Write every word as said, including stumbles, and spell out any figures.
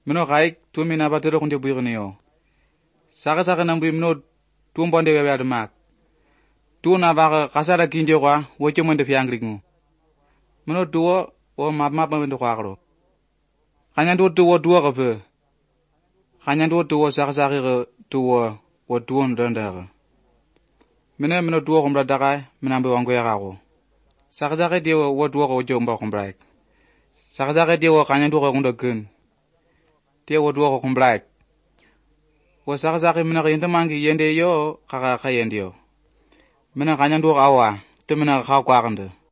Mino kaik tu mina batero kunde buigni yo. Saka saka nambu mino tumbonde wewe admak. Tu na ba kasara kinde kwa woche monde fiangringu. Mino tuwo o map map mendo kwa kro. Kanyandu tuwo tuwo kape. Kanyandu tuwo saka saka tuwo wo tuwo ndanda. Mino mino tuwo kumbra dakai minambe wangu ya kako. Saka saka diwo wo tuwo ko jomba kumbra. Saka saka diwo kanyandu ko kunda gun. Dia wo tuwo ko kumbra. Wo saka saka mina kayenta mangi yende yo kaka kayende yo. Mina kanyandu awa, tu mina ka kwa kanda.